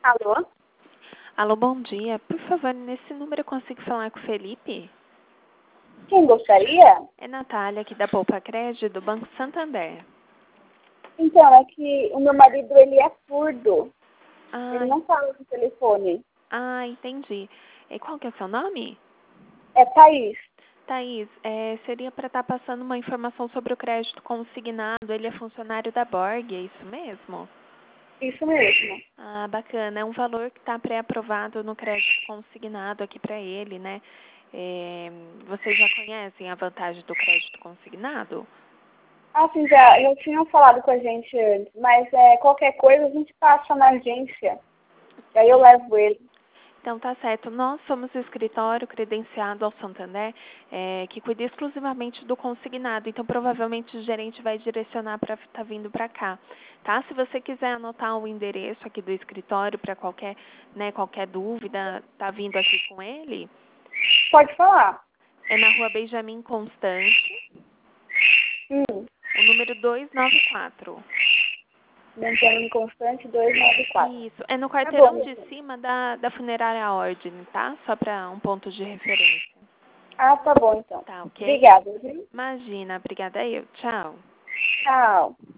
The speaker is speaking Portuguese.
Alô? Alô, bom dia. Por favor, nesse número eu consigo falar com o Felipe? Quem gostaria? É Natália, aqui da Poupa Crédito, do Banco Santander. Então, é que o meu marido, ele é surdo. Ele Ah, não fala no telefone. entendi. E qual que é o seu nome? É Thaís. Thaís, seria para estar passando uma informação sobre o crédito consignado. Ele é funcionário da Borg, é isso mesmo? Isso mesmo. Ah, bacana. É um valor que está pré-aprovado no crédito consignado aqui para ele, né? Vocês já conhecem a vantagem do crédito consignado? Sim, já tinham falado com a gente antes, mas qualquer coisa a gente passa na agência. E aí eu levo ele. Então, tá certo. Nós somos o escritório credenciado ao Santander, que cuida exclusivamente do consignado. Então, provavelmente o gerente vai direcionar para estar vindo para cá, tá? Se você quiser anotar o endereço aqui do escritório para qualquer dúvida, tá vindo aqui com ele, Pode falar. é na Rua Benjamin Constante, Hum. o número 294. Benjamin Constante 294. Isso, é no Tá bom. quarteirão de cima da Funerária Ordem, tá? Só para um ponto de referência. Tá bom então. Tá, ok? Obrigada, viu? Imagina, obrigada eu. Tchau. Tchau.